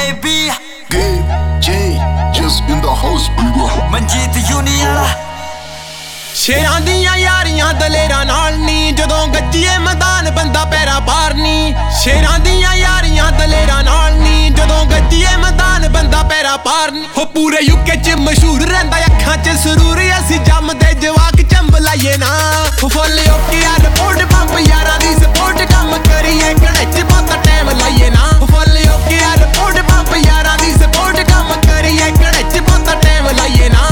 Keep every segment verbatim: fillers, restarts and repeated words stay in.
baby. Game change in the house, baby. Manjeet union ਸ਼ੇਰਾਂ ਦੀਆਂ ਯਾਰੀਆਂ ਦਲੇਰਾਂ ਨਾਲ ਨੀ ਜਦੋਂ ਗੱਜੀਏ ਮੈਦਾਨ ਬੰਦਾ ਪੈਰਾ ਪਾਰ ਨੀ ਸ਼ੇਰਾਂ ਦੀਆਂ ਯਾਰੀਆਂ ਦਲੇਰਾਂ ਨਾਲ ਨੀ ਜਦੋਂ ਗੱਜੀਏ ਮੈਦਾਨ ਬੰਦਾ ਪੈਰਾ ਪਾਰ ਨੀ ਹੋ ਪੂਰੇ ਯੂਕੇ ਚ ਮਸ਼ਹੂਰ ਰਹਿੰਦਾ ਅੱਖਾਂ ਚ ਸਰੂਰ ਅਸੀਂ ਜੰਮਦੇ ਜਵਾਕ ਚੰਬ ਲਾਈਏ ਨਾ ਫੁੱਲ ਓਕੇ ਆ ਰਿਪੋਰਟ ਪੰਪ ਯਾਰਾਂ ਦੀ ਸਪੋਰਟ ਕੰਮ ਕਰੀਏ ਘੜੇ ਚ ਬਹੁਤਾ ਟਾਈਮ ਲਾਈਏ ਨਾ ਫੁੱਲ ਓਕੇ ਆ ਰਿਪੋਰਟ ਪੰਪ ਯਾਰਾਂ ਦੀ ਸਪੋਰਟ ਕੰਮ ਕਰੀਏ ਘੜੇ ਚ ਬਹੁਤਾ ਟਾਈਮ ਲਾਈਏ ਨਾ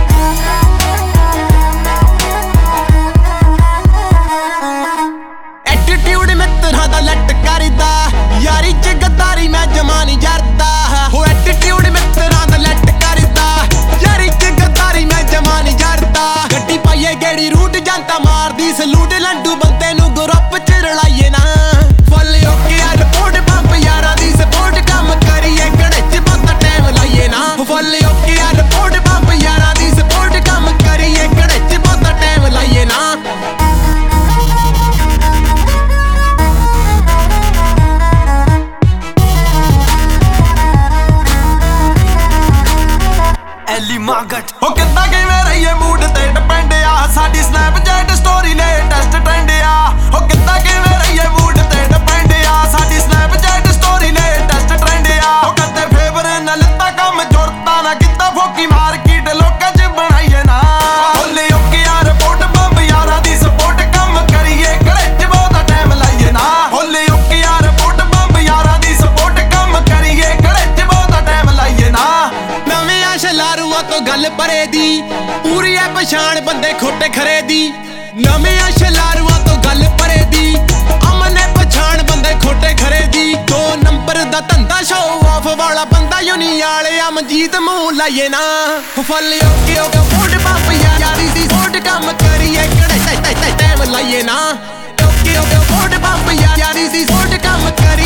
ਐਟੀਟਿਊਡ ਮਿੱਤਰਾਂ ਦਾ ਲੱਟ ਕਰਦਾ ਯਾਰੀ ਚ ਗੱਦਾਰੀ ਮੈਂ ਜਮਾ ਨਹੀਂ ਜਰਦਾ ਹੋ ਐਟੀਟਿਊਡ ਮਿੱਤਰਾਂ ਦਾ ਲੱਟ ਕਰਦਾ ਯਾਰੀ ਚ ਗੱਦਾਰੀ ਮੈਂ ਜਮਾ ਨਹੀਂ ਜਰਦਾ ਗੱਡੀ ਪਾਈਏ ਗੇੜੀ ਰੂਟ ਜਨਤਾ ਮਾਰਦੀ ਸਲੂਟ ਲੰਡੂ ਬੰਦੇ ਨੂੰ ਗਰੁੱਪ ਚ ਰਲਾਈਏ ਨਾ ਫੁੱਲ ਓਕੇ ਆ ਰਿਪੋਰਟ ਪੰਪ ਯਾਰਾਂ ਦੀ ਸਪੋਰਟ ਕੰਮ ਕਰੀਏ ਘੜੇ ਚ ਬਹੁਤਾ ਟਾਈਮ ਲਾਈਏ ਨਾ ਫੁੱਲ ਓਕੇ ਆ ਰਿਪੋਰਟ ਪੰਪ ਯਾਰਾਂ ਦੀ ਸਪੋਰਟ ਕੰਮ ਕਰੀਏ ਘੜੇ ਚ ਬਹੁਤਾ ਟਾਈਮ ਲਾਈਏ ਨਾ ਐਲੀ ਮਾਗਟ ਹੋ ਕਿੱਦਾਂ ਕਿਵੇਂ ਰਹੀਏ ਮੂਡ ਤੇ ਡਿਪੈਂਡ ਆ ਸਾਡੀ ਸਨੈਪਚੈਟ ਸਟੋਰੀ ਨੇ ਟੈਸਟ ਟ੍ਰੈਂਡ ਆ ਹੋ ਕਿੱਦਾਂ ਕਿਵੇਂ ਰਹੀਏ ਮੂਡ ਤੇ ਡਿਪੈਂਡ ਆ ਸਾਡੀ ਸਨੈਪਚੈਟ ਸਟੋਰੀ ਨੇ ਟੈਸਟ ਟ੍ਰੈਂਡ ਆ ਹੋ ਕਦੇ ਫੇਵਰ ਨਾ ਲੱਤਾ ਕੰਮ ਜੁੜਤਾ ਨਾ ਕਿੱਦਾਂ ਫੋਕੀ ਮਾਰਕੀਟ ਲੋਕਾਂ 'ਚ ਬਣਾਈਏ ਨਾ ਹੋਲੇ ਓਕੇ ਆ ਰਿਪੋਰਟ ਬੰਬ ਯਾਰਾਂ ਦੀ ਸਪੋਰਟ ਕੰਮ ਕਰੀਏ ਘੜੇ 'ਚ ਬਹੁਤਾ ਟਾਈਮ ਲਾਈਏ ਨਾ ਹੋਲੇ ਓਕੇ ਆ ਰਿਪੋਰਟ ਬੰਬ ਯਾਰਾਂ ਦੀ ਸਪੋਰਟ ਕੰਮ ਕਰੀਏ ਘੜੇ 'ਚ ਬਹੁਤਾ ਟਾਈਮ ਲਾਈਏ ਨਾ ਨਵੇਂ ਆ ਸ਼ਲਾਰੂਆਂ ਤੋਂ ਗੱਲ ਪਰੇ ਦੀ ਪੂਰੀ ਐ ਪਛਾਣ ਬੰਦੇ ਖੋਟੇ ਖਰੇ ਦੀ ਨਵੇਂ ਆ ਸ਼ਲਾਰੂਆਂ ਤੋਂ ਗੱਲ ਪਰੇ ਦੀ ਅਮਨ ਐ ਪਛਾਣ ਬੰਦੇ ਖੋਟੇ ਖਰੇ ਦੀ ਦੋ ਨੰਬਰ ਦਾ ਧੰਦਾ ਸ਼ੋਅ ਆਫ ਵਾਲਾ ਬੰਦਾ ਯੂਨੀ ਵਾਲੇ ਆ ਮਨਜੀਤ ਮੂੰਹ ਲਾਈਏ ਨਾ ਫੁੱਲ ਓਕੇ ਓਕੇ ਫੋਟ ਪੰਪ ਯਾਰੀ ਦੀ ਸਪੋਰਟ ਕੰਮ ਕਰੀਏ ਘੜੇ ਟਾਈਮ ਲਾਈਏ ਨਾ ਓਕੇ ਓਕੇ ਫੋਟ ਪੰਪ ਯਾਰੀ ਦੀ ਸਪੋਰਟ ਕੰਮ ਕਰੀਏ